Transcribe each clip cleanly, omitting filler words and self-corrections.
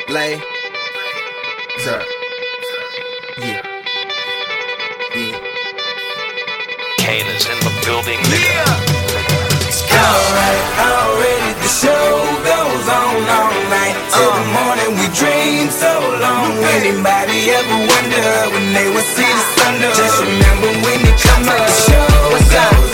Lay. Sir. Yeah. Kane is in the building, nigga. Alright, already the show goes on all night. Till the morning we dream so long. Anybody ever wonder when they would see the sun? Just remember when it comes up, the show goes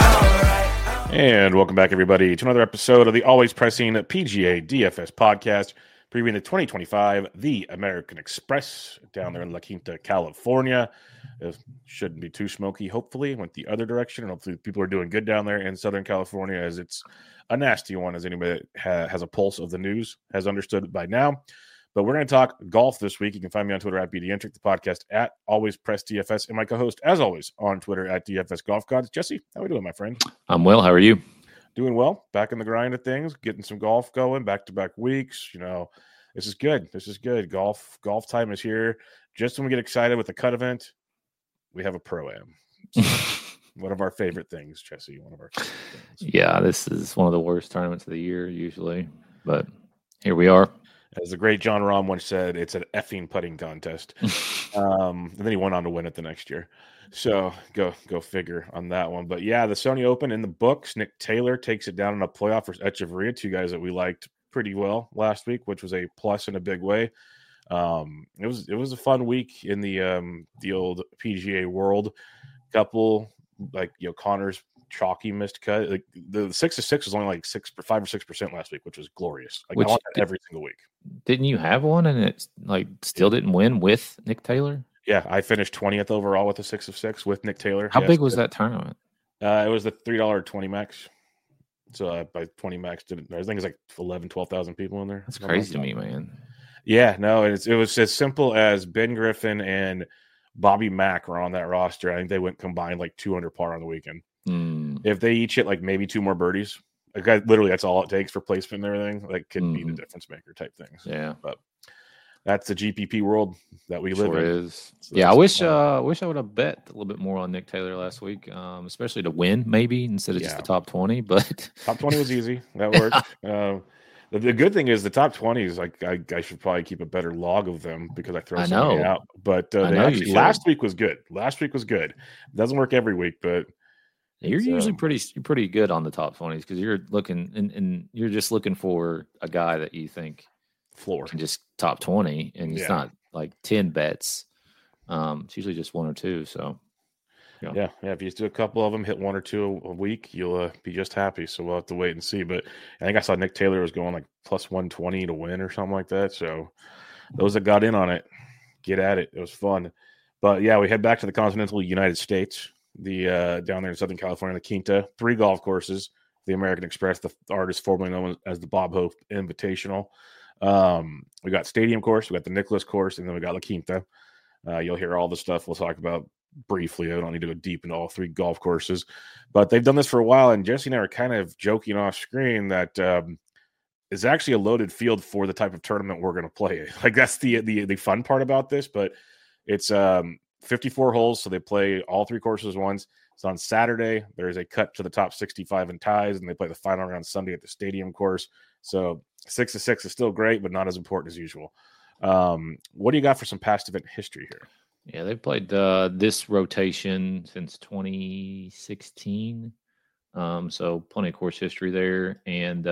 on. And welcome back, everybody, to another episode of the Always Pressing PGA DFS podcast, previewing the 2025 The American Express down there in La Quinta, California. It shouldn't be too smoky, hopefully. Went the other direction, and hopefully people are doing good down there in Southern California, as it's a nasty one, as anybody that has a pulse of the news has understood by now. But we're going to talk golf this week. You can find me on Twitter at BDentric, the podcast at Always Press DFS, and my co-host, as always, on Twitter at DFS Golf Gods. Jesse, how are we doing, my friend? I'm well. How are you? Doing well. Back in the grind of things, getting some golf going, back-to-back weeks. You know, this is good. This is good. Golf time is here. Just when we get excited with the cut event, we have a pro-am. One of our favorite things, Jesse. One of our favorite things. Yeah, this is one of the worst tournaments of the year usually, but here we are. As the great John Rahm once said, it's an effing putting contest. And then he went on to win it the next year. So go figure on that one. But yeah, the Sony Open in the books. Nick Taylor takes it down in a playoff versus Echeverria, two guys that we liked pretty well last week, which was a plus in a big way. It was a fun week in the old PGA world. Couple Connor's chalky missed cut. Like the 6-6 was only like 5 or 6% last week, which was glorious. Like I want that every single week. Didn't you have one and it still didn't win with Nick Taylor? Yeah, I finished 20th overall with a 6-6 with Nick Taylor. How big was that tournament? It was the $3 max. So by 20 max, I think it's like 12,000 people in there. That's crazy to me, man. Yeah, no, it was as simple as Ben Griffin and Bobby Mack were on that roster. I think they went combined like 200 par on the weekend. If they each hit like maybe two more birdies, like literally that's all it takes for placement and everything. Like could be the difference maker type things. Yeah, but that's the GPP world that we live in. Is. So yeah, I wish I would have bet a little bit more on Nick Taylor last week, especially to win maybe instead of just the top 20. But top 20 was easy. That worked. The good thing is the top 20s. Like I should probably keep a better log of them because I throw something out. But last week was good. It doesn't work every week, but you're usually pretty good on the top 20s because you're looking and you're just looking for a guy that you think floor can just top 20, and it's not like 10 bets. It's usually just one or two. So yeah. If you just do a couple of them, hit one or two a week, you'll be just happy. So we'll have to wait and see. But I think I saw Nick Taylor was going like plus 120 to win or something like that. So those that got in on it, get at it. It was fun. But yeah, we head back to the continental United States. The down there in Southern California, La Quinta, 3 golf courses. The American Express, the artist formerly known as the Bob Hope Invitational. We got Stadium Course, we got the Nicklaus Course, and then we got La Quinta. You'll hear all the stuff we'll talk about briefly. I don't need to go deep into all 3 golf courses, but they've done this for a while. And Jesse and I are kind of joking off screen that it's actually a loaded field for the type of tournament we're going to play. Like that's the fun part about this, but it's 54 holes, so they play all 3 courses once. It's on Saturday. There's a cut to the top 65 in ties, and they play the final round Sunday at the Stadium Course. So 6-6 is still great, but not as important as usual. What do you got for some past event history here? Yeah, they've played this rotation since 2016. So plenty of course history there. And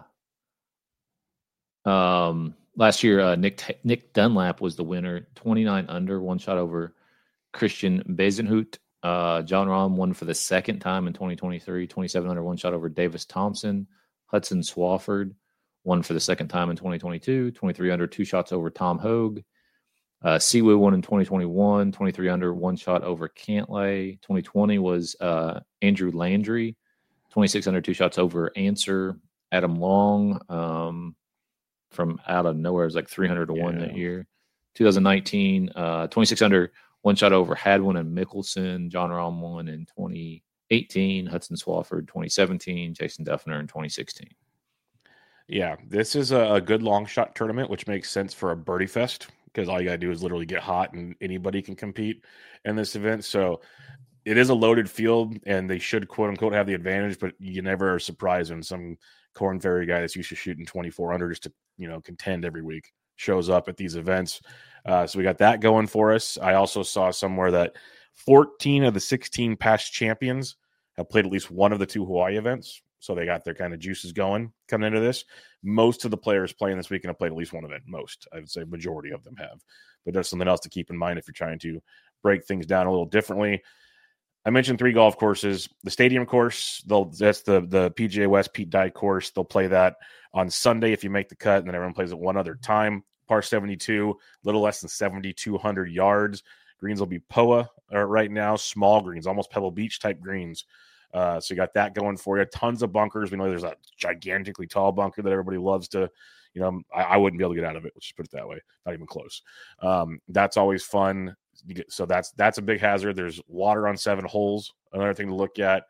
last year, Nick Dunlap was the winner, 29 under, one shot over Christian Bezenhout. John Rahm won for the second time in 2023, 27 under, one shot over Davis Thompson. Hudson Swafford won for the second time in 2022, 23 under, 2 shots over Tom Hogue. Siwoo won in 2021, 23 under, 1 shot over Cantlay. 2020 was Andrew Landry, 26 under, 2 shots over Answer. Adam Long from out of nowhere, it was like 300 to 1 that year. 2019, 26 under, 1 shot over Hadwin and Mickelson. John Rahm won in 2018, Hudson Swafford 2017, Jason Duffner in 2016. Yeah, this is a good long shot tournament, which makes sense for a birdie fest because all you got to do is literally get hot and anybody can compete in this event. So it is a loaded field and they should quote unquote have the advantage, but you never are surprised when some Corn Ferry guy that's used to shooting 24 under just to, contend every week shows up at these events. So we got that going for us. I also saw somewhere that 14 of the 16 past champions have played at least one of the 2 Hawaii events. So they got their kind of juices going coming into this. Most of the players playing this weekend have played at least one event. Most, I would say majority of them have. But there's something else to keep in mind if you're trying to break things down a little differently. I mentioned 3 golf courses. The stadium course, that's the PGA West Pete Dye course. They'll play that on Sunday if you make the cut, and then everyone plays it one other time. Par 72, a little less than 7,200 yards. Greens will be POA right now, small greens, almost Pebble Beach type greens. So you got that going for you. Tons of bunkers. We know there's a gigantically tall bunker that everybody loves to, I wouldn't be able to get out of it. Let's just put it that way. Not even close. That's always fun. So that's a big hazard. There's water on 7 holes. Another thing to look at.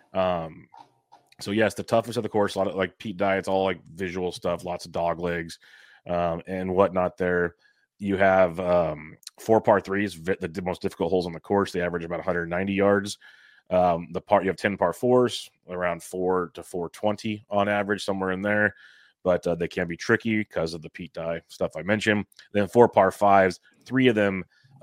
So yes, the toughest of the course, a lot of like Pete Dye, it's all like visual stuff, lots of dog legs, and whatnot there. You have 4 par 3s, the most difficult holes on the course. They average about 190 yards. You have 10 par 4s, around 4 to 420 on average, somewhere in there. But they can be tricky because of the Pete Dye stuff I mentioned. Then 4 par 5s, 3 of them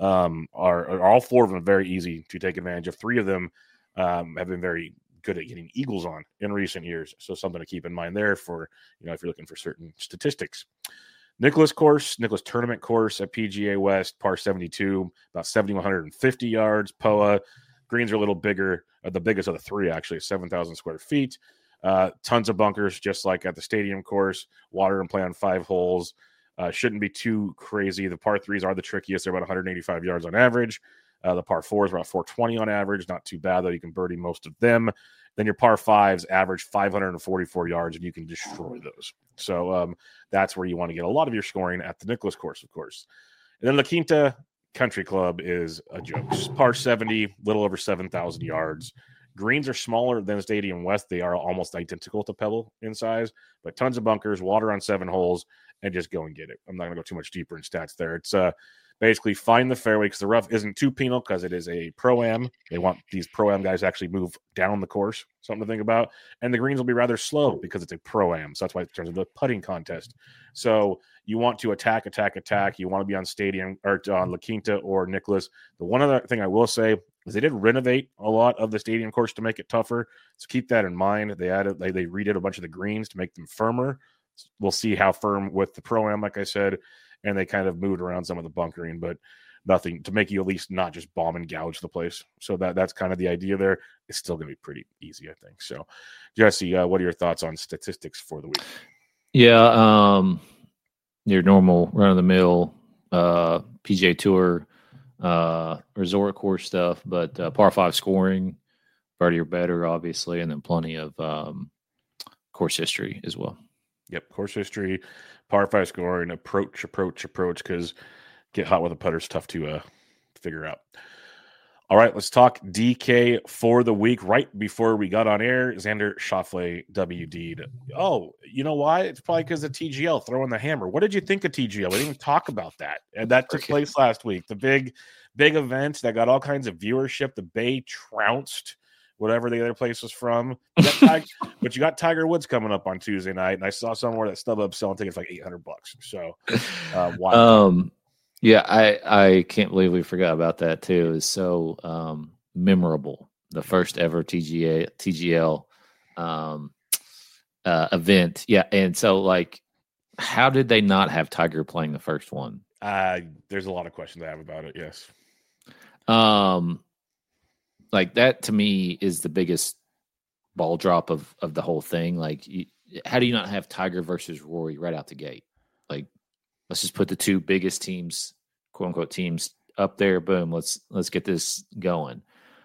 are all 4 of them very easy to take advantage of. 3 of them have been very good at getting eagles on in recent years. So something to keep in mind there for, if you're looking for certain statistics. Nicklaus tournament course at PGA West, par 72, about 7,150 yards. POA greens are a little bigger, the biggest of the 3 actually, 7,000 square feet. Tons of bunkers, just like at the stadium course. Water and play on 5 holes. Shouldn't be too crazy. The par 3s are the trickiest. They're about 185 yards on average. The par 4s are about 420 on average. Not too bad, though. You can birdie most of them. Then your par 5s average 544 yards, and you can destroy those. So that's where you want to get a lot of your scoring at the Nicklaus course, of course. And then La Quinta Country Club is a joke. Par 70, little over 7,000 yards. Greens are smaller than Stadium West. They are almost identical to Pebble in size, but tons of bunkers, water on 7 holes, and just go and get it. I'm not going to go too much deeper in stats there. It's basically find the fairway because the rough isn't too penal because it is a Pro-Am. They want these Pro-Am guys to actually move down the course, something to think about. And the greens will be rather slow because it's a Pro-Am. So that's why it turns into a putting contest. So you want to attack. You want to be on Stadium or on La Quinta or Nicklaus. The one other thing I will say is they did renovate a lot of the stadium course to make it tougher. So keep that in mind. They redid a bunch of the greens to make them firmer. We'll see how firm with the Pro-Am, like I said, and they kind of moved around some of the bunkering, but nothing to make you at least not just bomb and gouge the place. So that's kind of the idea there. It's still going to be pretty easy, I think. So, Jesse, what are your thoughts on statistics for the week? Yeah, your normal run-of-the-mill PGA Tour resort course stuff, but par 5 scoring, birdie or better, obviously, and then plenty of course history as well. Yep, course history, par 5 scoring, approach, because get hot with a putter is tough to figure out. All right, let's talk DK for the week. Right before we got on air, Xander Schauffele WD'd. Oh, you know why? It's probably because of TGL throwing the hammer. What did you think of TGL? We didn't even talk about that. And that took place last week. The big event that got all kinds of viewership. The Bay trounced whatever the other place was from. But you got Tiger Woods coming up on Tuesday night, and I saw somewhere that StubHub selling tickets for like $800. So, wow. Yeah, I can't believe we forgot about that too. It's so memorable. The first ever TGL event. Yeah, and so like, how did they not have Tiger playing the first one? There's a lot of questions I have about it. Yes. Like that to me is the biggest ball drop of the whole thing. Like, how do you not have Tiger versus Rory right out the gate? Like, let's just put the 2 biggest teams, quote unquote teams, up there. Boom. Let's get this going.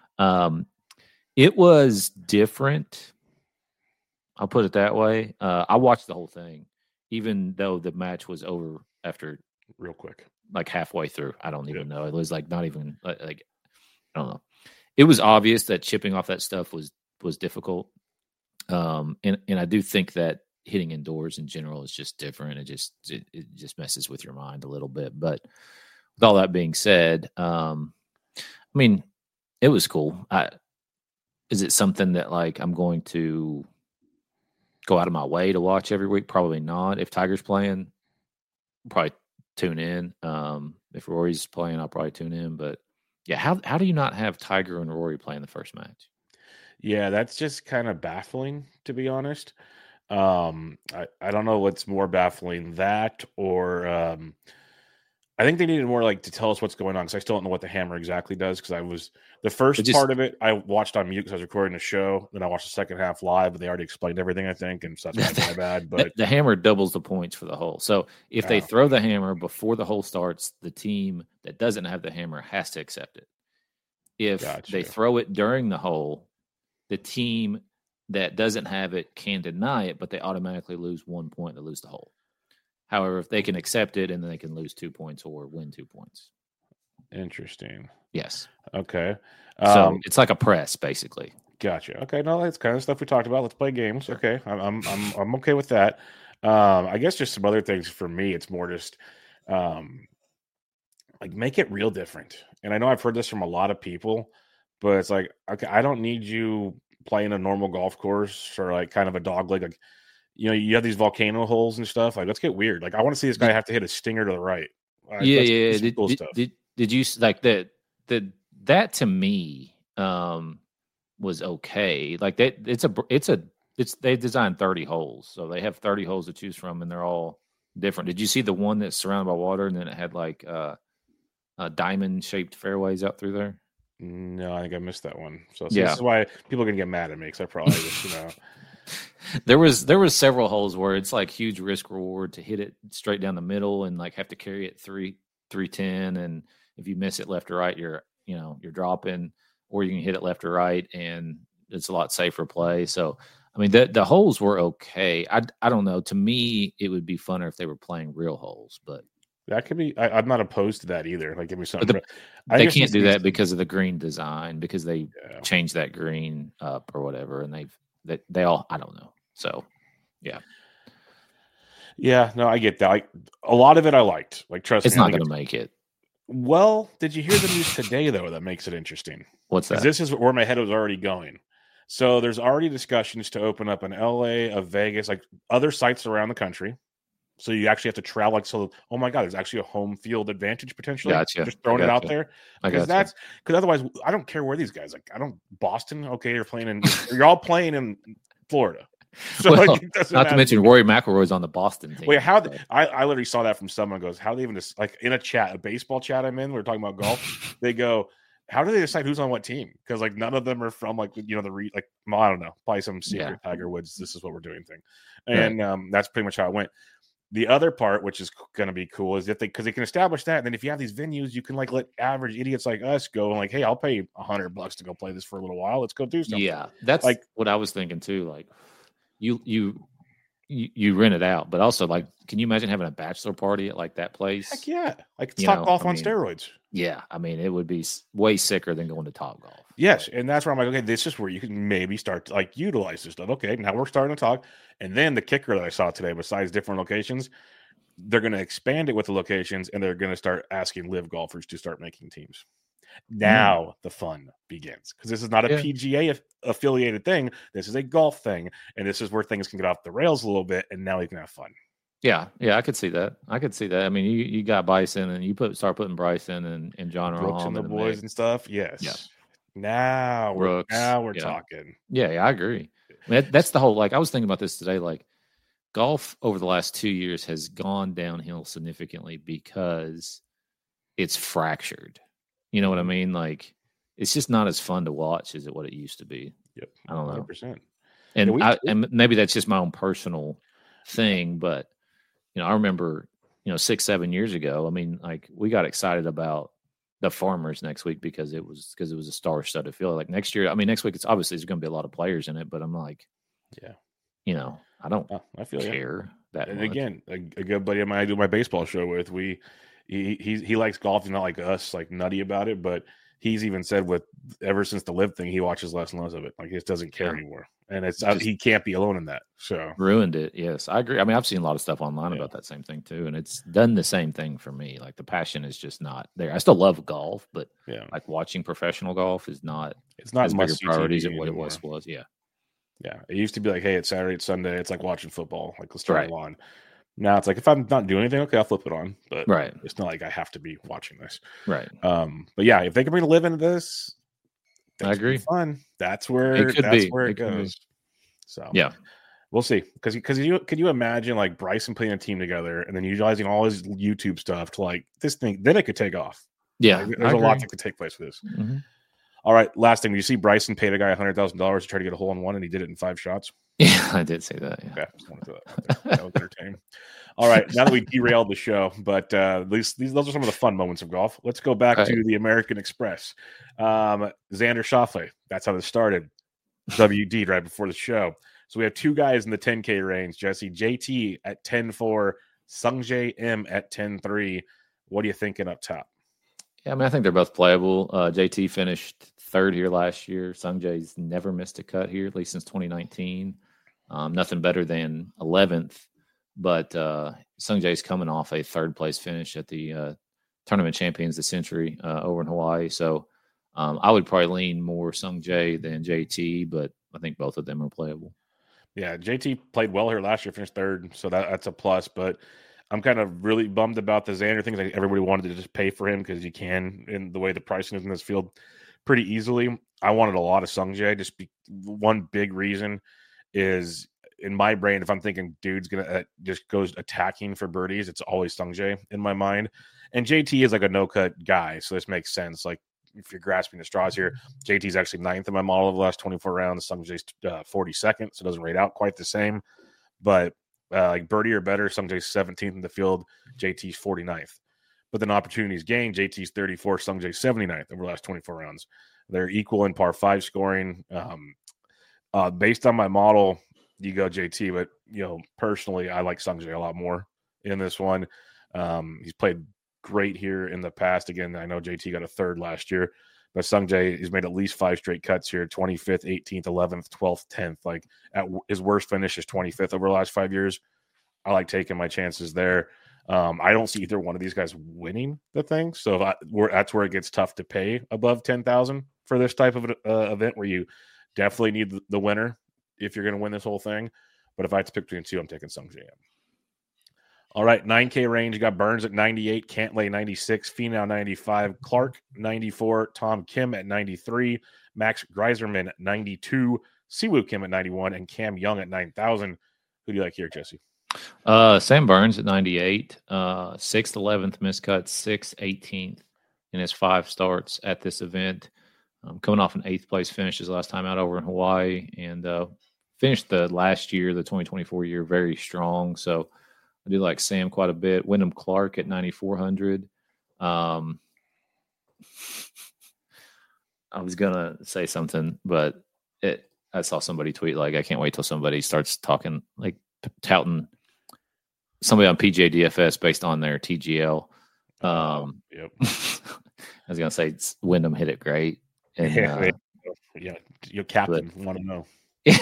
It was different. I'll put it that way. I watched the whole thing, even though the match was over after real quick, like halfway through. I don't even know. It was like not even like I don't know. It was obvious that chipping off that stuff was difficult. And I do think that hitting indoors in general is just different. It just messes with your mind a little bit. But with all that being said, I mean, it was cool. Is it something that like I'm going to go out of my way to watch every week? Probably not. If Tiger's playing, probably tune in. If Rory's playing, I'll probably tune in. But yeah, how do you not have Tiger and Rory playing the first match? Yeah, that's just kind of baffling, to be honest. I don't know what's more baffling, that or I think they needed more like to tell us what's going on, because I still don't know what the hammer exactly does. Because I was the first part of it I watched on mute because I was recording the show. Then I watched the second half live, but they already explained everything, I think, and so that's my bad. But the hammer doubles the points for the hole. So if they throw the hammer before the hole starts, the team that doesn't have the hammer has to accept it. If they throw it during the hole, the team that doesn't have it can deny it, but they automatically lose 1 point to lose the hole. However, if they can accept it, and then they can lose 2 points or win 2 points. Interesting. Yes. Okay. So it's like a press, basically. Gotcha. Okay. No, that's kind of stuff we talked about. Let's play games. Okay. I'm okay with that. I guess just some other things for me. It's more just like make it real different. And I know I've heard this from a lot of people, but it's like, okay, I don't need you playing a normal golf course or like kind of a dog leg. Like, you know, you have these volcano holes and stuff. Like, let's get weird. Like, I want to see this guy have to hit a stinger to the right. Yeah. Did you like that? That to me was okay. Like that, they designed 30 holes, so they have 30 holes to choose from, and they're all different. Did you see the one that's surrounded by water, and then it had like diamond shaped fairways out through there? No, I think I missed that one. So this is why people are gonna get mad at me, because I probably just, There was several holes where it's like huge risk reward to hit it straight down the middle and like have to carry it 310, and if you miss it left or right, you're dropping, or you can hit it left or right, and it's a lot safer play. So I mean, the holes were okay. I don't know. To me, it would be funner if they were playing real holes, but that could be. I'm not opposed to that either. Like, give me something. They can't do that because of the green design, because they changed that green up or whatever, and they all, I don't know. So, yeah. Yeah, no, I get that. Like, a lot of it I liked. Like, trust me. It's not going to make it. Well, did you hear the news today, though, that makes it interesting? What's that? This is where my head was already going. So there's already discussions to open up in LA, of Vegas, like other sites around the country. So you actually have to travel. Like, so, oh my God, there's actually a home field advantage potentially. Gotcha. Just throwing it out there. Because otherwise, I don't care where these guys, like, Boston. Okay, you're all playing in Florida. So, well, not to mention Rory McIlroy's on the Boston team. Wait, I literally saw that from someone. Goes, how do they even just, like, in a baseball chat I'm in, we're talking about golf. They go, how do they decide who's on what team? Because like none of them are from like, I don't know, probably some secret Tiger Woods, this is what we're doing thing. And that's pretty much how it went. The other part, which is going to be cool, is because they can establish that. And then if you have these venues, you can like let average idiots like us go and like, hey, I'll pay $100 to go play this for a little while. Let's go do something. Yeah, that's like what I was thinking too. Like you rent it out, but also like, can you imagine having a bachelor party at like that place? Heck yeah, like it's Top Golf on steroids. Yeah, I mean, it would be way sicker than going to Top Golf. Yes, and that's where I'm like, okay, this is where you can maybe start to like utilize this stuff. Okay, now we're starting to talk. And then the kicker that I saw today, besides different locations, they're going to expand it with the locations, and they're going to start asking live golfers to start making teams. Now the fun begins, because this is not a PGA affiliated thing. This is a golf thing, and this is where things can get off the rails a little bit, and now we can have fun. Yeah, I could see that. I mean, you got Bryson, and you start putting Bryson and John Brooks Rahm and the boys and stuff. Yes. Yeah. Now we're talking. Yeah, I agree. I mean, that's the whole, like, I was thinking about this today. Like, golf over the last 2 years has gone downhill significantly because it's fractured. You know what I mean? Like, it's just not as fun to watch as what it used to be. Yep. I don't know. 100%. And maybe that's just my own personal thing, but I remember, 6-7 years ago, I mean, like, we got excited about the Farmers next week because it was a star-studded field. Like next year, I mean, next week it's obviously there's going to be a lot of players in it, but I'm like, I don't I feel care that and much. Again, a good buddy of mine I do my baseball show with, he likes golf. He's not like us, like nutty about it, but he's even said ever since the live thing, he watches less and less of it. Like he just doesn't care anymore. And he can't be alone in that. So ruined it. Yes, I agree. I mean, I've seen a lot of stuff online about that same thing too, and it's done the same thing for me. Like the passion is just not there. I still love golf, but like watching professional golf is not. It's not as big priorities of what it was. Yeah. It used to be like, hey, it's Saturday, it's Sunday. It's like watching football. Like let's turn it on. Now it's like if I'm not doing anything, okay, I'll flip it on. But Right. it's not like I have to be watching this. Right. But yeah, if they can bring Liv into this, I agree. Fun. That's where It could that's be. where It it could be. goes. So Yeah. we'll see. Because could you imagine like Bryson putting a team together and then utilizing all his YouTube stuff to like this thing? Then it could take off. Yeah. Like, there's a lot that could take place for this. Mm-hmm. All right, last thing. You see Bryson paid a guy $100,000 to try to get a hole in one, and he did it in 5 shots. Yeah, I did say that. Yeah. Okay, just wanted to, that was entertaining. All right, now that we derailed the show, but at least those are some of the fun moments of golf. Let's go back to the American Express. Xander Schauffele. That's how this started. WD right before the show. So we have 2 guys in the 10K range. Jesse, JT at 10.4, Sungjae M at 10.3. What are you thinking up top? Yeah, I mean, I think they're both playable. JT finished 3rd here last year. Sungjae's never missed a cut here, at least since 2019. Nothing better than 11th. But Sungjae's coming off a 3rd place finish at the Tournament Champions of the Century over in Hawaii. So I would probably lean more Sungjae than JT, but I think both of them are playable. Yeah, JT played well here last year, finished 3rd, so that's a plus. But I'm kind of really bummed about the Xander thing. Like everybody wanted to just pay for him because you can, in the way the pricing is in this field, pretty easily. I wanted a lot of Sungjae. One big reason is in my brain, if I'm thinking dude's gonna just goes attacking for birdies, it's always Sungjae in my mind. And JT is like a no cut guy, so this makes sense. Like if you're grasping the straws here, JT's actually 9th in my model of the last 24 rounds. Sungjae's 42nd, so it doesn't rate out quite the same. But like birdie or better, Sungjae's 17th in the field, JT's 49th. But then opportunities gained, JT's 34th, Sungjae's 79th over the last 24 rounds. They're equal in par 5 scoring. Based on my model, you go JT, but personally, I like Sungjae a lot more in this one. He's played great here in the past. Again, I know JT got a 3rd last year, but Sungjae has made at least 5 straight cuts here: 25th, 18th, 11th, 12th, 10th. Like at his worst finish is 25th over the last 5 years. I like taking my chances there. I don't see either one of these guys winning the thing, so that's where it gets tough to pay above 10,000 for this type of event, where you definitely need the winner if you're going to win this whole thing. But if I had to pick between 2, I'm taking Sungjae. All right, 9K range. You got Burns at 98, Cantlay 96, Finau 95, Clark 94, Tom Kim at 93, Max Greiserman at 92, Siwoo Kim at 91, and Cam Young at 9,000. Who do you like here, Jesse? Sam Burns at 98, 6th, 11th, miscut, 6th, 18th in his 5 starts at this event. Coming off an 8th place finish his last time out over in Hawaii, and finished the last year, the 2024 year, very strong. So I do like Sam quite a bit. Wyndham Clark at 9,400. I was going to say something, but I saw somebody tweet, like, I can't wait till somebody starts talking, like touting somebody on PGA DFS based on their TGL. Yep. I was going to say Wyndham hit it great. And, yeah, your captain want to know.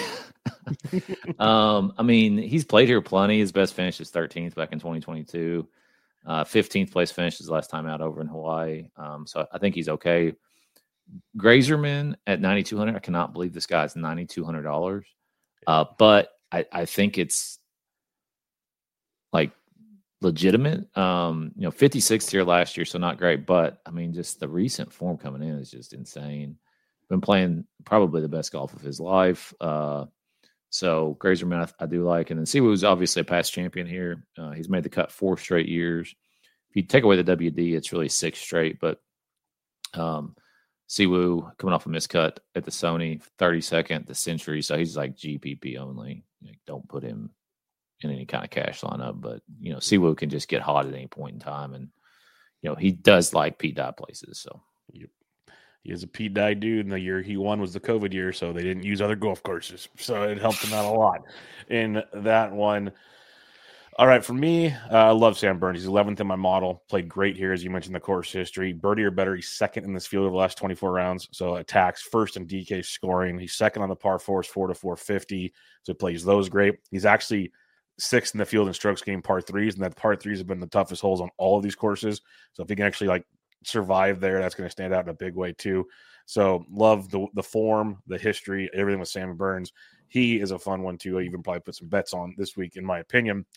I mean, he's played here plenty. His best finish is 13th back in 2022. 15th place finish his last time out over in Hawaii. So I think he's okay. Grazerman at 9,200. I cannot believe this guy's $9,200. But I think it's like legitimate. 56th here last year, so not great. But I mean, just the recent form coming in is just insane. Been playing probably the best golf of his life. So Grazerman, I do like. And then Siwoo's obviously a past champion here. He's made the cut 4 straight years. If you take away the WD, it's really 6 straight. But Siwoo coming off a miscut at the Sony, 32nd, the Century. So he's like GPP only. Don't put him in any kind of cash lineup. But, Siwoo can just get hot at any point in time. And, he does like Pete Dye places. So, yep. He is a Pete Dye dude, and the year he won was the COVID year, so they didn't use other golf courses. So it helped him out a lot in that one. All right, for me, I love Sam Burns. He's 11th in my model. Played great here, as you mentioned, the course history. Birdie or better, he's 2nd in this field over the last 24 rounds. So attacks, 1st in DK scoring. He's 2nd on the par 4s, 4 to 450. So he plays those great. He's actually 6th in the field in strokes gained par 3s, and that par 3s have been the toughest holes on all of these courses. So if he can actually survive there, that's going to stand out in a big way too. So love the form, the history, everything with Sam Burns. He is a fun one too. I even probably put some bets on this week, in my opinion.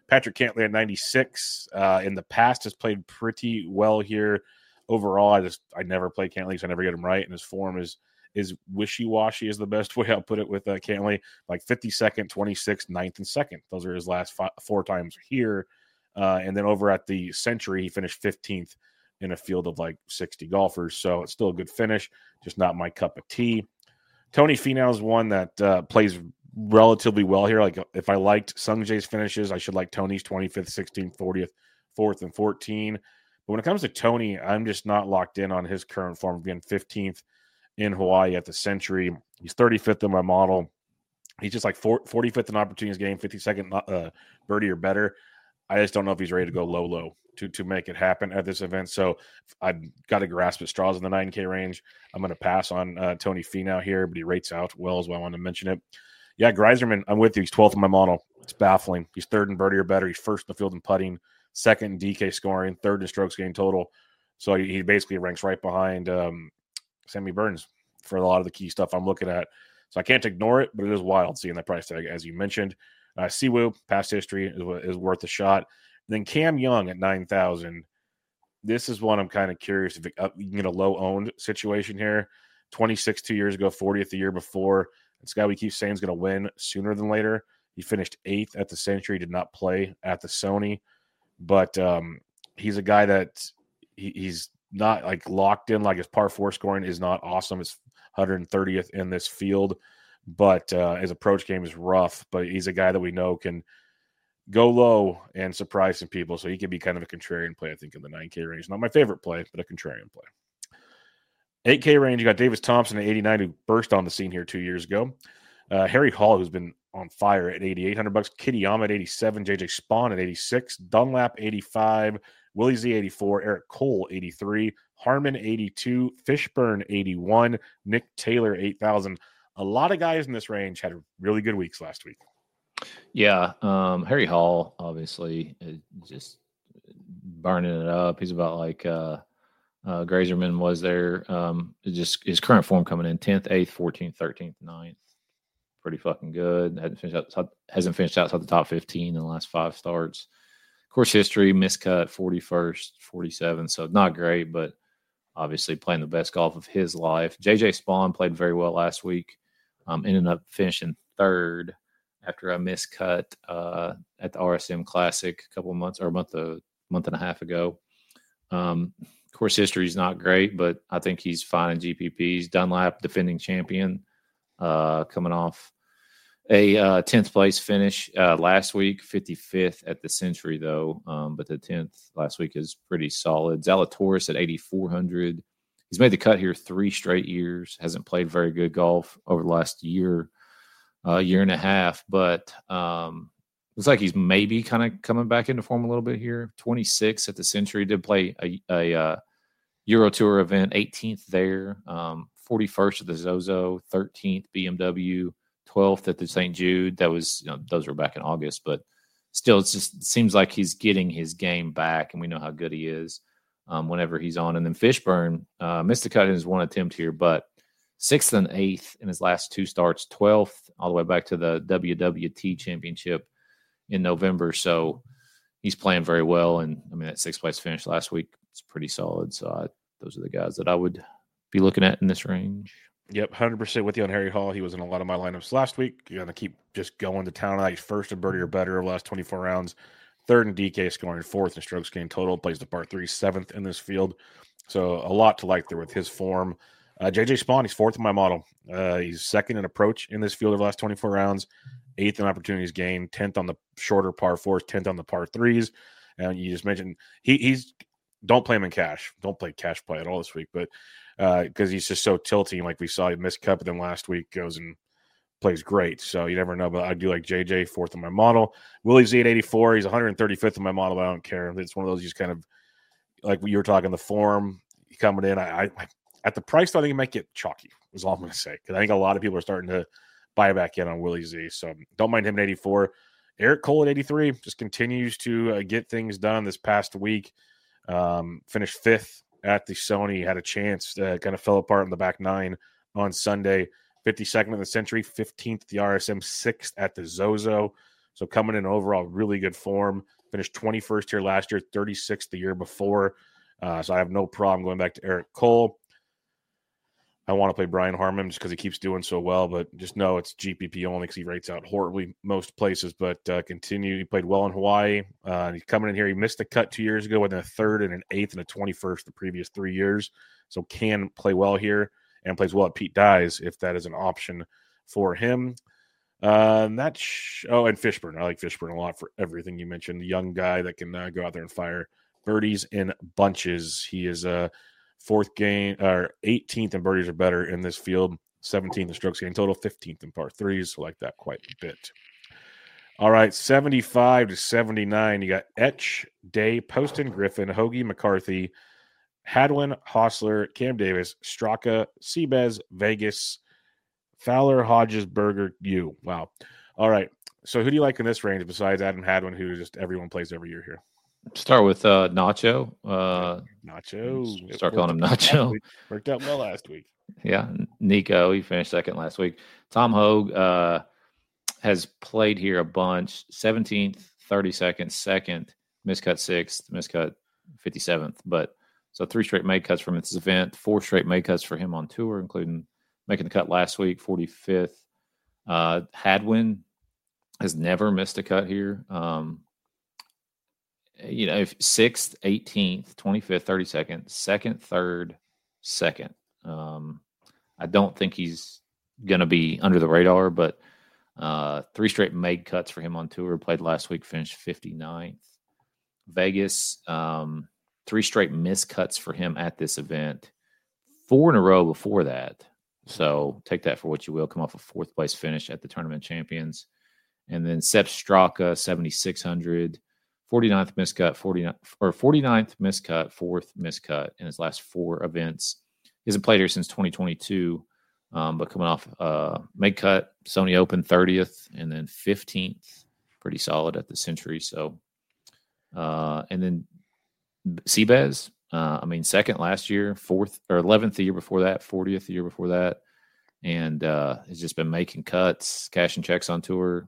Patrick Cantlay at 96. In the past has played pretty well here. Overall, I never play Cantlay, so I never get him right. And his form is wishy-washy is the best way I'll put it with Cantlay. Like 52nd, 26th, 9th, and 2nd. Those are his last 4 times here. And then over at the Century, he finished 15th in a field of like 60 golfers. So it's still a good finish, just not my cup of tea. Tony Finau is one that plays relatively well here. Like if I liked Sung Jae's finishes, I should like Tony's 25th, 16th, 40th, 4th, and 14. But when it comes to Tony, I'm just not locked in on his current form of being 15th in Hawaii at the Century. He's 35th in my model. He's just like 45th in opportunities game, 52nd birdie or better. I just don't know if he's ready to go low to make it happen at this event. So I've got to grasp at straws in the 9K range. I'm going to pass on Tony Finau here, but he rates out well as well. I want to mention it. Yeah, Greiserman, I'm with you. He's 12th in my model. It's baffling. He's 3rd in birdie or better. He's 1st in the field in putting, 2nd in DK scoring, 3rd in strokes gained total. So he basically ranks right behind Sammy Burns for a lot of the key stuff I'm looking at. So I can't ignore it, but it is wild seeing that price tag, as you mentioned. Siwoo, past history is worth a shot. And then Cam Young at 9,000. This is one I'm kind of curious if you can get a low-owned situation here. 26 2 years ago, 40th the year before. This guy we keep saying is going to win sooner than later. He finished 8th at the Century, did not play at the Sony. But he's a guy that he's not like locked in, like his par 4 scoring is not awesome. It's 130th in this field, but his approach game is rough. But he's a guy that we know can go low and surprise some people. So he can be kind of a contrarian play, I think, in the 9K range. Not my favorite play, but a contrarian play. 8K range, you got Davis Thompson at 89, who burst on the scene here 2 years ago. Harry Hall, who's been on fire at $8,800. Kitayama at 87. JJ Spawn at 86. Dunlap 85. Willie Z 84. Eric Cole 83. Harmon 82. Fishburne 81. Nick Taylor 8,000. A lot of guys in this range had really good weeks last week. Yeah, Harry Hall obviously is just burning it up. He's about like Grazerman was there. Just his current form coming in 10th, 8th, 14th, 13th, 9th. Pretty fucking good. Hasn't finished outside the top 15 in the last 5 starts. Course history, miscut, 41st, 47. So not great, but obviously playing the best golf of his life. JJ Spawn played very well last week. Ended up finishing 3rd after a miscut at the RSM Classic a couple of months or a month and a half ago. Course history is not great, but I think he's fine in GPPs. Dunlap, defending champion, coming off a 10th place finish last week, 55th at the Century, though. But the 10th last week is pretty solid. Zalatoris at 8,400. He's made the cut here 3 straight years. Hasn't played very good golf over the last year and a half. But looks like he's maybe kind of coming back into form a little bit here. 26th at the Century. Did play a Euro Tour event, 18th there. 41st at the Zozo, 13th BMW, 12th at the St. Jude. That was, those were back in August, but still, it seems like he's getting his game back, and we know how good he is whenever he's on. And then Fishburne missed the cut in his one attempt here, but 6th and 8th in his last 2 starts, 12th all the way back to the WWT Championship in November. So he's playing very well, and I mean that 6th place finish last week is pretty solid. So those are the guys that I would be looking at in this range. Yep, 100% with you on Harry Hall. He was in a lot of my lineups last week. You're going to keep just going to town tonight. 1st in birdie or better over the last 24 rounds. 3rd in DK scoring, 4th in strokes gained total. Plays the par 3, 7th in this field. So a lot to like there with his form. JJ Spawn, he's 4th in my model. He's 2nd in approach in this field over the last 24 rounds. 8th in opportunities gained. 10th on the shorter par 4s. 10th on the par 3s. And you just mentioned he's don't play him in cash. Don't play cash play at all this week, but because he's just so tilting, like we saw, he missed cut, but then last week goes and plays great. So you never know, but I do like JJ, 4th in my model. Willie Z at 84. He's 135th in my model, but I don't care. It's one of those just kind of like you were talking, the form coming in. I at the price, I think it might get chalky, is all I'm going to say, because I think a lot of people are starting to buy back in on Willie Z. So don't mind him at 84. Eric Cole at 83 just continues to get things done this past week. Finished 5th at the Sony, had a chance, kind of fell apart in the back 9 on Sunday. 52nd in the Century, 15th at the RSM, 6th at the Zozo. So coming in overall really good form. Finished 21st here last year, 36th the year before. So I have no problem going back to Eric Cole. I want to play Brian Harmon just because he keeps doing so well, but just know it's GPP only because he rates out horribly most places. But continue. He played well in Hawaii. He's coming in here. He missed a cut 2 years ago with a 3rd and an 8th and a 21st the previous 3 years. So can play well here and plays well at Pete Dye's if that is an option for him. And Fishburne. I like Fishburne a lot for everything you mentioned. The young guy that can go out there and fire birdies in bunches. He is 18th in birdies or better in this field, 17th in strokes gained total, 15th in par threes. So like that quite a bit. All right, 75 to 79. You got Etch, Day, Poston, Griffin, Hoagie, McCarthy, Hadwin, Hostler, Cam Davis, Straka, Seabez, Vegas, Fowler, Hodges, Berger, you. Wow. All right. So who do you like in this range besides Adam Hadwin, who just everyone plays every year here? Start with Nacho. Nacho. Start calling him Nacho. Worked out well last week. Yeah. Nico, he finished second last week. Tom Hogue has played here a bunch. 17th, 32nd, 2nd, miscut 6th, miscut 57th. But so 3 straight made cuts from this event, 4 straight made cuts for him on tour, including making the cut last week, 45th. Hadwin has never missed a cut here. 6th, 18th, 25th, 32nd, 2nd, 3rd, 2nd. I don't think he's going to be under the radar, but 3 straight made cuts for him on tour. Played last week, finished 59th. Vegas, 3 straight missed cuts for him at this event. 4 in a row before that. So take that for what you will. Come off a 4th place finish at the Tournament Champions. And then Sepp Straka, 7,600. 49th miscut, 49th miscut, 4th miscut in his last 4 events. He hasn't played here since 2022, but coming off made cut, Sony Open 30th, and then 15th, pretty solid at the Century. So, and then Seabez, 2nd last year, 4th or 11th the year before that, 40th the year before that, and has just been making cuts, cashing checks on tour.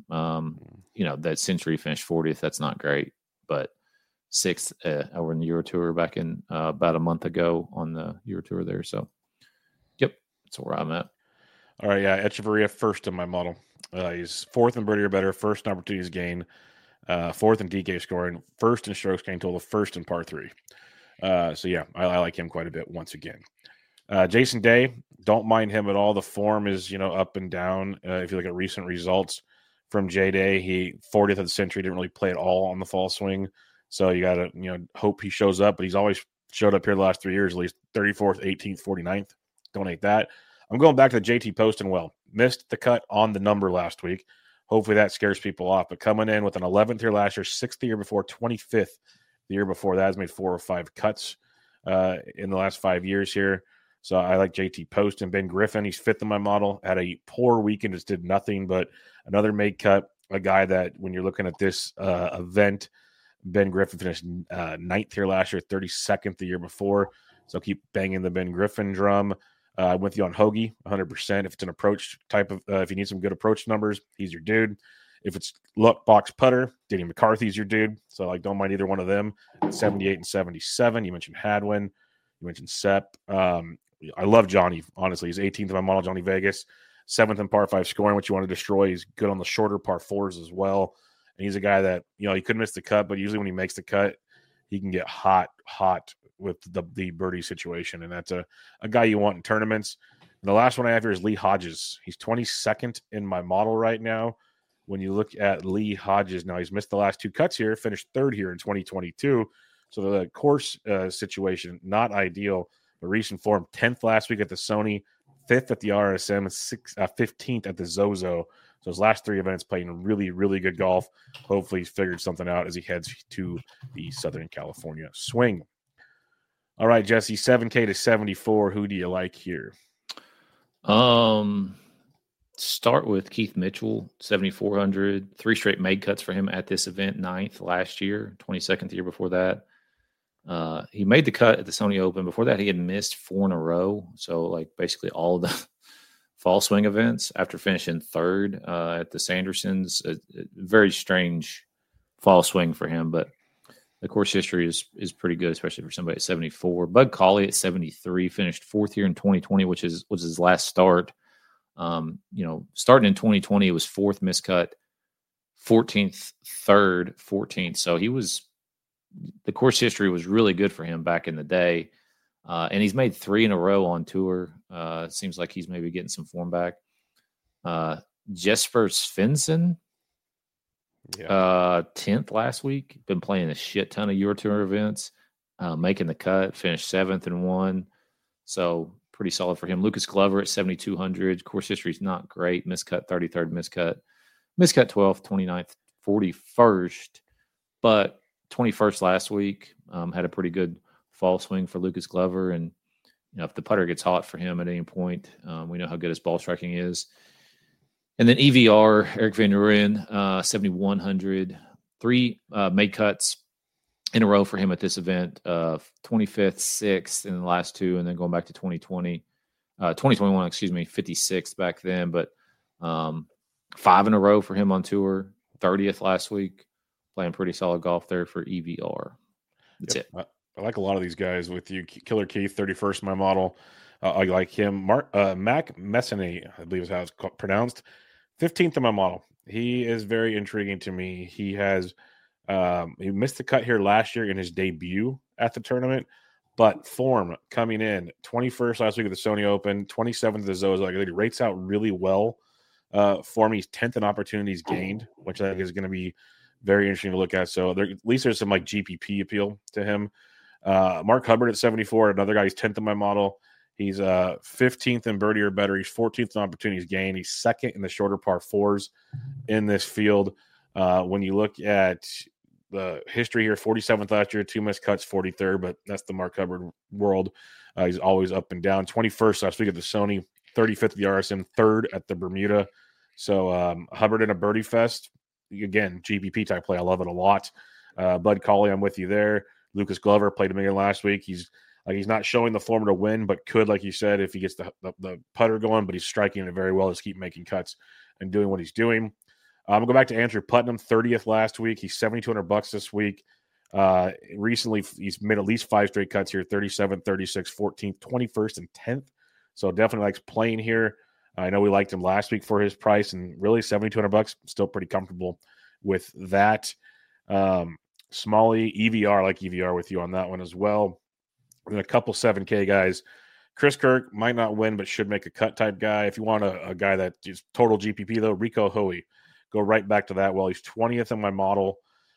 That Century finished 40th. That's not great. But 6th over in the Euro Tour back in about a month ago on the Euro Tour there. So, yep, that's where I'm at. All right, yeah, Echeverria first in my model. He's 4th in birdie or better, 1st in opportunities gained, 4th in DK scoring, 1st in strokes gained total, 1st in par 3. So, yeah, I like him quite a bit once again. Jason Day, don't mind him at all. The form is, up and down. If you look at recent results from J-Day, he 40th of the Century, didn't really play at all on the fall swing. So you got to, hope he shows up. But he's always showed up here the last 3 years, at least 34th, 18th, 49th. Don't hate that. I'm going back to JT Poston. Well, missed the cut on the number last week. Hopefully that scares people off. But coming in with an 11th here last year, 6th the year before, 25th the year before that, has made 4 or 5 cuts in the last 5 years here. So I like JT Poston. Ben Griffin, he's 5th in my model. Had a poor weekend, just did nothing, but another made cut. A guy that when you're looking at this event, Ben Griffin finished 9th here last year, 32nd the year before. So keep banging the Ben Griffin drum. I'm with you on Hoagie, 100%. If it's an approach type of, if you need some good approach numbers, he's your dude. If it's luck box putter, Denny McCarthy's your dude. So don't mind either one of them. 78 and 77. You mentioned Hadwin. You mentioned Sepp. I love Johnny, honestly. He's 18th in my model, Johnny Vegas. 7th in par 5 scoring, what you want to destroy. He's good on the shorter par 4s as well. And he's a guy that, he could miss the cut, but usually when he makes the cut, he can get hot with the birdie situation. And that's a guy you want in tournaments. And the last one I have here is Lee Hodges. He's 22nd in my model right now. When you look at Lee Hodges, now he's missed the last 2 cuts here, finished 3rd here in 2022. So the course situation, not ideal. But recent form, 10th last week at the Sony, 5th at the RSM, and 15th at the Zozo. So his last 3 events playing really, really good golf. Hopefully he's figured something out as he heads to the Southern California swing. All right, Jesse, 7K to 74. Who do you like here? Start with Keith Mitchell, 7,400. 3 straight made cuts for him at this event, 9th last year, 22nd the year before that. He made the cut at the Sony Open. Before that, he had missed 4 in a row. So, basically all the fall swing events after finishing third at the Sandersons. A very strange fall swing for him, but the course history is pretty good, especially for somebody at 74. Bud Cauley at 73 finished fourth here in 2020, which was his last start. Starting in 2020, it was fourth miscut, 14th, third, 14th. So the course history was really good for him back in the day. And he's made 3 in a row on tour. It seems like he's maybe getting some form back. Jesper Svensson, 10th last week. Been playing a shit ton of Euro Tour events, making the cut, finished 7th and 1. So pretty solid for him. Lucas Glover at 7,200. Course history is not great. Miscut 33rd, miscut 12th, 29th, 41st. But 21st last week, had a pretty good fall swing for Lucas Glover. And if the putter gets hot for him at any point, we know how good his ball striking is. And then EVR, Eric Van Rooyen, 7,100. 3 made cuts in a row for him at this event, 25th, 6th in the last 2, and then going back to 2021, 56th back then. But 5 in a row for him on tour, 30th last week. Playing pretty solid golf there for EVR. That's it. I like a lot of these guys with you. Killer Keith, 31st, my model. I like him. Mac Messonnier, I believe is how it's pronounced. 15th in my model. He is very intriguing to me. He has he missed the cut here last year in his debut at the tournament, but form coming in 21st last week at the Sony Open, 27th at the Zozo. Like, he rates out really well for me. He's 10th in opportunities gained, which I think is going to be very interesting to look at. So at least there's some like GPP appeal to him. Mark Hubbard at 74, another guy. He's 10th in my model. He's 15th in birdie or better. He's 14th in opportunities gained. He's 2nd in the shorter par 4s in this field. When you look at the history here, 47th last year, 2 missed cuts, 43rd, but that's the Mark Hubbard world. He's always up and down. 21st last week at the Sony, 35th at the RSM, 3rd at the Bermuda. So Hubbard in a birdie fest. Again, GPP type play. I love it a lot. Bud Cauley, I'm with you there. Lucas Glover played him again last week. He's not showing the form to win, but could, like you said, if he gets the putter going, but he's striking it very well. Just keep making cuts and doing what he's doing. I'm going to go back to Andrew Putnam, 30th last week. He's $7,200 this week. Recently, he's made at least 5 straight cuts here, 37th, 36th, 14th, 21st, and 10th. So definitely likes playing here. I know we liked him last week for his price, and really $7,200, still pretty comfortable with that. Smalley, EVR, like EVR with you on that one as well. And a couple 7K guys. Chris Kirk might not win, but should make a cut type guy. If you want a guy that is total GPP, though, Rico Hoey. Go right back to that. Well, he's 20th in my model.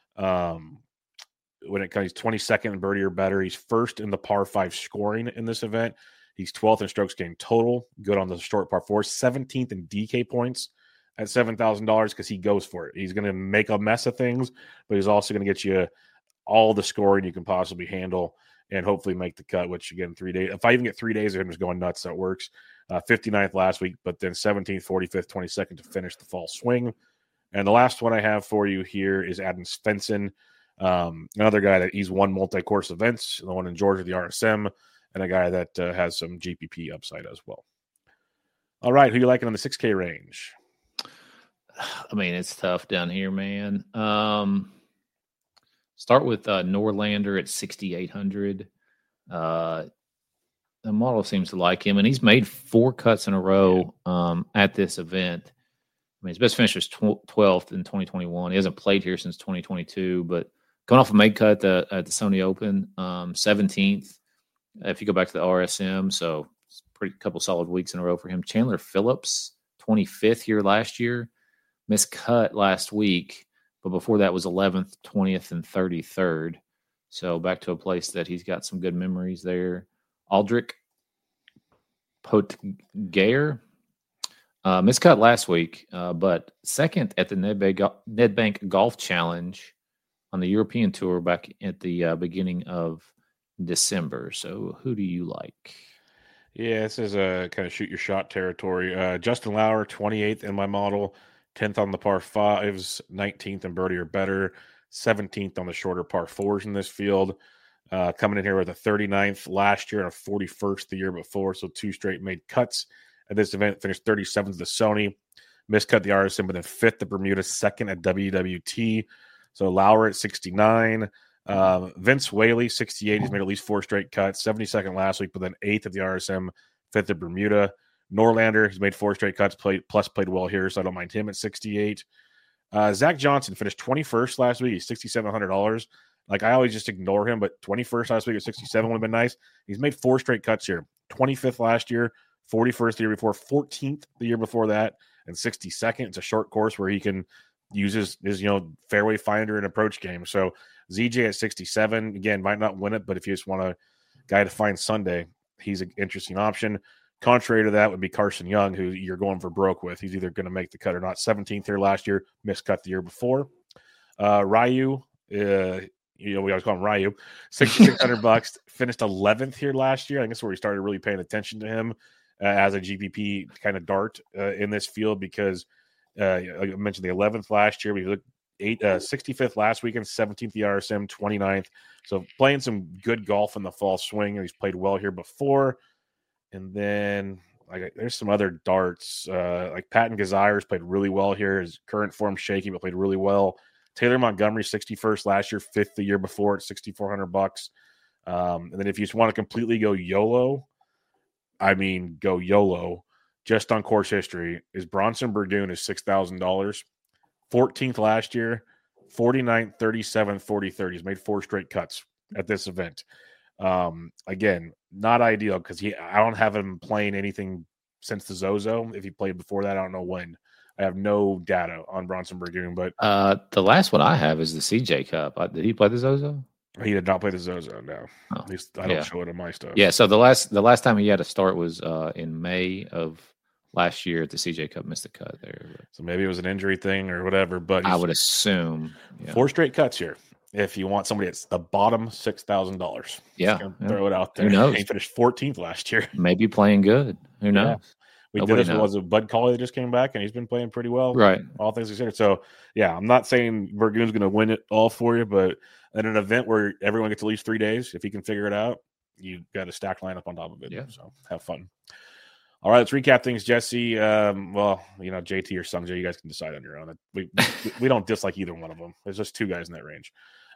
When it comes, he's 22nd in birdie or better. He's 1st in the par 5 scoring in this event. He's 12th in strokes gained total. Good on the short par 4. 17th in DK points at $7,000 because he goes for it. He's going to make a mess of things, but he's also going to get you all the scoring you can possibly handle and hopefully make the cut, which, again, 3 days. If I even get 3 days of him just going nuts, that works. 59th last week, but then 17th, 45th, 22nd to finish the fall swing. And the last one I have for you here is Adam Svensson, another guy that he's won multi-course events, the one in Georgia, the RSM, and a guy that has some GPP upside as well. All right, who you liking on the 6K range? I mean, it's tough down here, man. Start with Norlander at 6,800. The model seems to like him, and he's made 4 cuts in a row at this event. I mean, his best finish was 12th in 2021. He hasn't played here since 2022, but coming off a made cut at the Sony Open, 17th. If you go back to the RSM, so it's pretty couple solid weeks in a row for him. Chandler Phillips, 25th here last year, missed cut last week, but before that was 11th, 20th, and 33rd. So back to a place that he's got some good memories there. Aldrich Potgare, miscut last week, but 2nd at the Nedbank Golf Challenge on the European Tour back at the beginning of December. So who do you like? Yeah, this is a kind of shoot your shot territory. Justin Lauer, 28th in my model, 10th on the par 5s, 19th in birdie or better, 17th on the shorter par 4s in this field. Coming in here with a 39th last year and a 41st the year before, so 2 straight made cuts at this event, finished 37th to Sony, miscut the RSM, but then 5th to Bermuda, 2nd at WWT. So Lauer at 69. Vince Whaley, 68. He's made at least 4 straight cuts. 72nd last week, but then 8th at the RSM, 5th at Bermuda. Norlander has made 4 straight cuts, played well here, so I don't mind him at 68. Zach Johnson finished 21st last week. He's $6,700. Like, I always just ignore him, but 21st last week at 67 would have been nice. He's made 4 straight cuts here. 25th last year, 41st the year before, 14th the year before that, and 62nd. It's a short course where he can use his fairway finder and approach game. So ZJ at 67, again, might not win it, but if you just want a guy to find Sunday, he's an interesting option. Contrary to that would be Carson Young, who you're going for broke with. He's either going to make the cut or not. 17th here last year, miscut the year before. Ryu, we always call him Ryu, $6,600, finished 11th here last year. I think that's where we started really paying attention to him as a GPP kind of dart in this field, because I mentioned the 11th last year. We looked 65th last weekend, 17th the RSM, 29th. So playing some good golf in the fall swing. He's played well here before. And then there's some other darts. Like Patton Gazire's played really well here. His current form shaky, but played really well. Taylor Montgomery, 61st last year, 5th the year before at $6,400. And then if you just want to completely go YOLO, go YOLO just on course history, is Bronson Burgoon is $6,000. 14th last year, 49th, 37th, 43rd. He's made 4 straight cuts at this event. Again, not ideal because I don't have him playing anything since the Zozo. If he played before that, I don't know when. I have no data on Bronson Burgoon, but the last one I have is the CJ Cup. Did he play the Zozo? He did not play the Zozo. No, at least I don't show it on my stuff. Yeah. So the last time he had a start was in May of last year at the CJ Cup. Missed the cut there. So maybe it was an injury thing or whatever. But I would assume 4 straight cuts here. If you want somebody that's the bottom $6,000, throw it out there. Who knows? He finished 14th last year. Maybe playing good. Who knows? Yeah. We did this. Was it Bud Cauley that just came back, and he's been playing pretty well, right? All things considered. So, yeah, I'm not saying Burgoon's going to win it all for you, but at an event where everyone gets at least 3 days, if he can figure it out, you got a stacked lineup on top of it. Yeah. So have fun. All right, let's recap things, Jesse. JT or Sungjae, you guys can decide on your own. We don't dislike either one of them. There's just 2 guys in that range.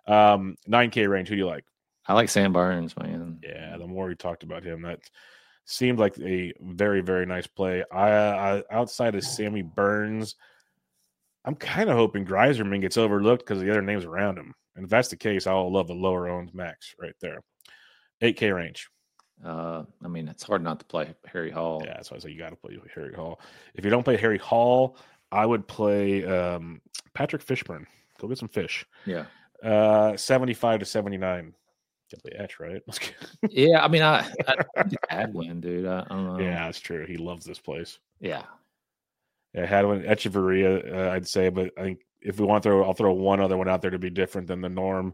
9K range. Who do you like? I like Sam Burns, man. Yeah, the more we talked about him, that seemed like a very, very nice play. I outside of Sammy Burns, I'm kind of hoping Greiserman gets overlooked because of the other names around him. And if that's the case, I'll love the lower owned Max right there. 8K range. It's hard not to play Harry Hall. Yeah, that's why I say you got to play Harry Hall. If you don't play Harry Hall, I would play Patrick Fishburne. Go get some fish. Yeah. 75 to 79. Get the etch, right? Yeah, I Hadwin, dude. I don't know. Yeah, that's true. He loves this place. Yeah. Yeah, Hadwin, Echeverria, I'd say, but I think if we want to I'll throw one other one out there to be different than the norm.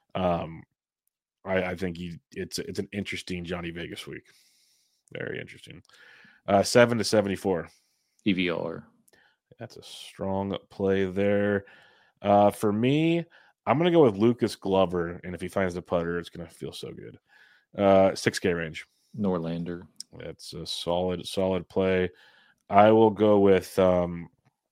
I think it's an interesting Johnny Vegas week. Very interesting. 7 to 74. EVR. That's a strong play there. For me, I'm going to go with Lucas Glover, and if he finds the putter, it's going to feel so good. 6K range. Norlander. That's a solid play. I will go with I'll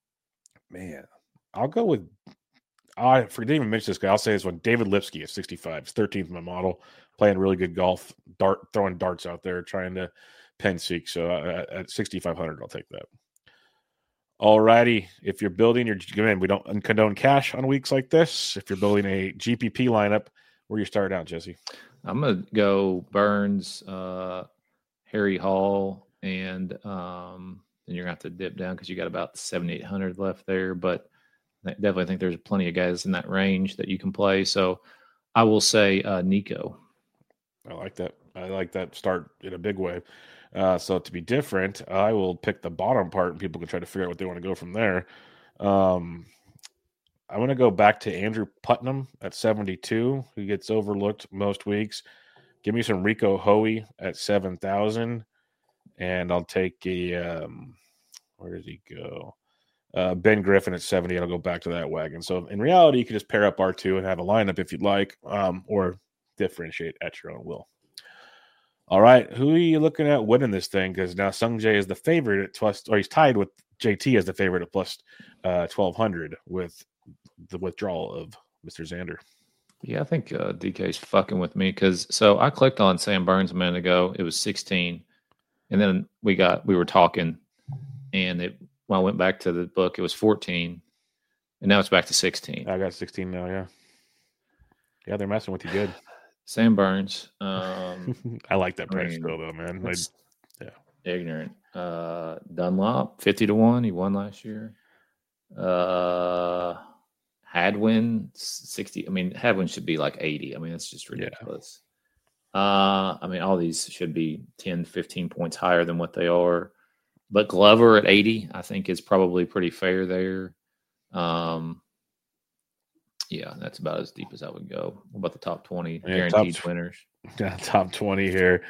go with I didn't even mention this guy. I'll say this one. David Lipsky at 65. He's 13th in my model, playing really good golf, throwing darts out there, trying to pen seek. So at 6,500, I'll take that. All righty. If you're building we don't condone cash on weeks like this. If you're building a GPP lineup, where you start out, Jesse? I'm gonna go Burns, Harry Hall, and then you're gonna have to dip down because you got about 7,800 left there. But I definitely think there's plenty of guys in that range that you can play. So I will say Nico. I like that. I like that start in a big way. So to be different, I will pick the bottom part and people can try to figure out what they want to go from there. I'm going to go back to Andrew Putnam at 72, who gets overlooked most weeks. Give me some Rico Hoey at 7,000. And I'll take where does he go? Ben Griffin at 70, and I'll go back to that wagon. So in reality, you can just pair up R2 and have a lineup if you'd like, or differentiate at your own will. All right, who are you looking at winning this thing? Because now Sung Jae is the favorite at plus, or he's tied with JT as the favorite at plus 1,200 with the withdrawal of Mr. Xander. Yeah, I think DK's fucking with me because I clicked on Sam Burns a minute ago. It was 16, and then we were talking, and when I went back to the book, it was 14, and now it's back to 16. I got 16 now. Yeah, they're messing with you good. Sam Burns. I like that price still, though, man. Ignorant. Dunlop 50-1. He won last year. Hadwin 60. I mean, Hadwin should be like 80. I mean, that's just ridiculous. Yeah. I mean, all these should be 10, 15 points higher than what they are. But Glover at 80, I think, is probably pretty fair there. Yeah, that's about as deep as I would go. What about the top 20 guaranteed winners? Yeah, top 20 here.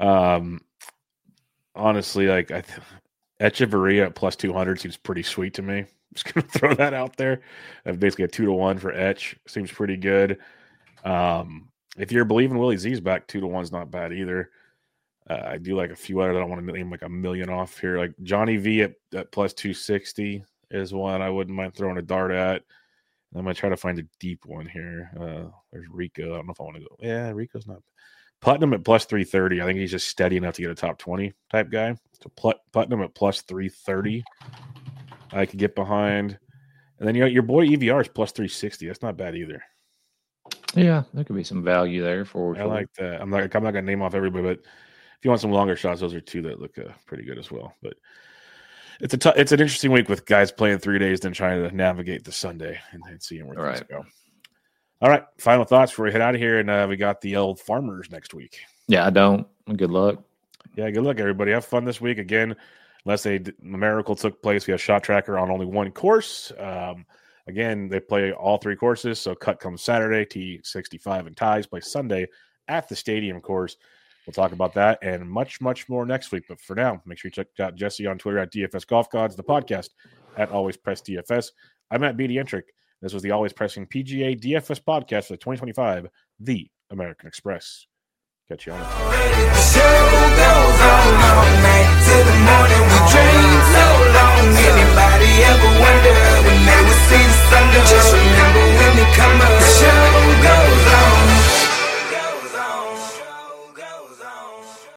Honestly, like Echeverria at plus 200 seems pretty sweet to me. I'm just going to throw that out there. Basically a 2-1 for Etch. Seems pretty good. If you're believing Willie Z's back, 2-1 is not bad either. I do like a few other that I want to name like a million off here. Like Johnny V at plus 260 is one I wouldn't mind throwing a dart at. I'm going to try to find a deep one here. There's Rico. I don't know if I want to go. Yeah, Rico's not. Putnam at plus 330. I think he's just steady enough to get a top 20 type guy. So Putnam at plus 330. I could get behind. And then your boy EVR is plus 360. That's not bad either. Yeah, there could be some value there for sure. I like that. I'm not going to name off everybody, but if you want some longer shots, those are two that look pretty good as well. But it's an interesting week with guys playing 3 days, then trying to navigate the Sunday and seeing where things go. All right, final thoughts before we head out of here, and we got the old Farmers next week. Yeah, I don't. Good luck. Yeah, good luck, everybody. Have fun this week. Again, unless a miracle took place, we have Shot Tracker on only one course. Again, they play all three courses, so cut comes Saturday, T65 and ties play Sunday at the stadium course. We'll talk about that and much, much more next week. But for now, make sure you check out Jesse on Twitter at DFS Golf Gods, the podcast at Always Press DFS. I'm at BD Entrick. This was the Always Pressing PGA DFS podcast for the 2025, The American Express. Catch you on it. The show goes on all night till the morning. We dream so long. Anybody ever